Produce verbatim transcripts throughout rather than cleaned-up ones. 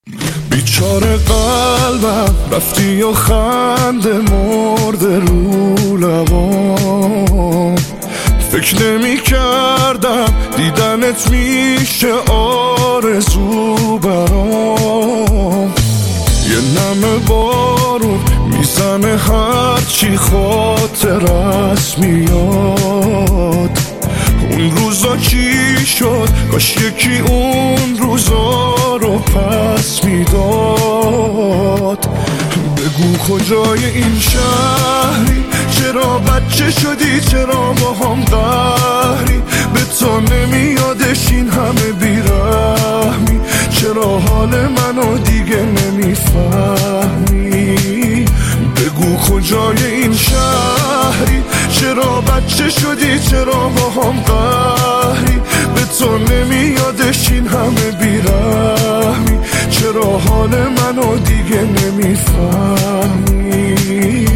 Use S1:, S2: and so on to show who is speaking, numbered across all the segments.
S1: بیچاره قلبم رفتی و خنده مرده رو لبام، فکر نمی کردم دیدنت میشه آرزو برام. یه نم بارون میزنه هرچی خاطرت میاد. اون روزا چی شد؟ کاش یکی اون روزا رو پس میداد. بگو کجای این شهری؟ چرا بچه شدی؟ چرا با هم قهری؟ به تو نمیادش این همه بیرحمی؟ چرا حال منو دیگه نمیفهمی؟ بگو کجای این شهری؟ چرا بچه شدی؟ چرا با هم قهری؟ به تو نمیادش این همه بیرحمی؟ چرا حال منو دیگه نمیفهمی؟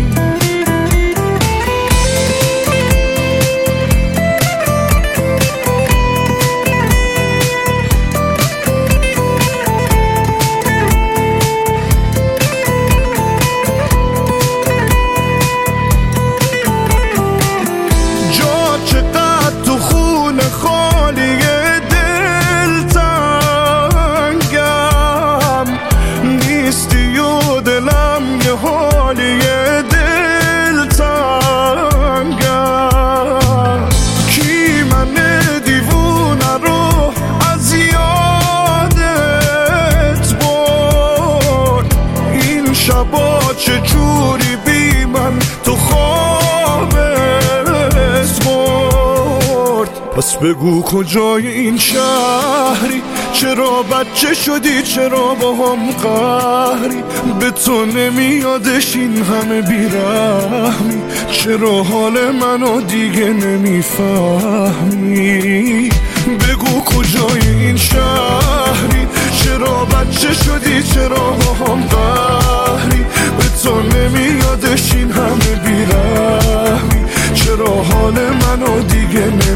S1: شبا چجوری بی من تو خوابت برد؟ پس بگو کجای این شهری؟ چرا بچه شدی؟ چرا با هم قهری؟ به تو نمیادش این همه بیرحمی؟ چرا حال منو دیگه نمیفهمی؟ بگو کجای این شهری؟ چرا بچه شدی؟ چرا با هم قهری؟ به تو نمیادش این همه بیرحمی؟ چرا حال منو دیگه نمیفهمی؟